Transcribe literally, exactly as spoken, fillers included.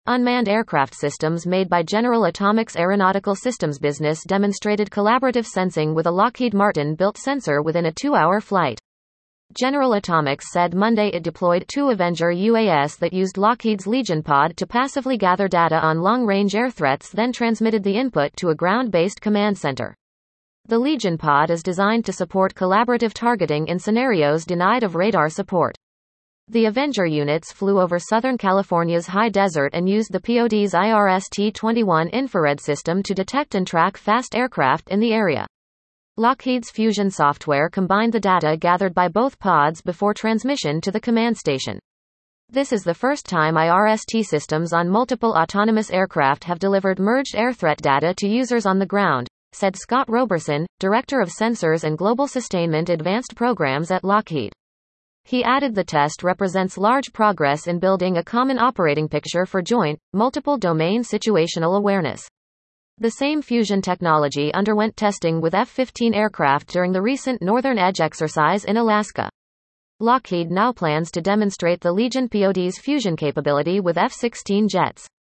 Unmanned aircraft systems made by General Atomics Aeronautical Systems business demonstrated collaborative sensing with a Lockheed Martin-built sensor within a two-hour flight. General Atomics said Monday it deployed two Avenger U A S that used Lockheed's Legion pod to passively gather data on long-range air threats, then transmitted the input to a ground-based command center. The Legion pod is designed to support collaborative targeting in scenarios denied of radar support. The Avenger units flew over Southern California's high desert and used the P O D's I R S T twenty-one infrared system to detect and track fast aircraft in the area. Lockheed's Fusion software combined the data gathered by both pods before transmission to the command station. This is the first time I R S T systems on multiple autonomous aircraft have delivered merged air threat data to users on the ground, said Scott Roberson, Director of Sensors and Global Sustainment Advanced Programs at Lockheed. He added the test represents large progress in building a common operating picture for joint, multiple domain situational awareness. The same fusion technology underwent testing with F fifteen aircraft during the recent Northern Edge exercise in Alaska. Lockheed now plans to demonstrate the Legion P O D's fusion capability with F sixteen jets.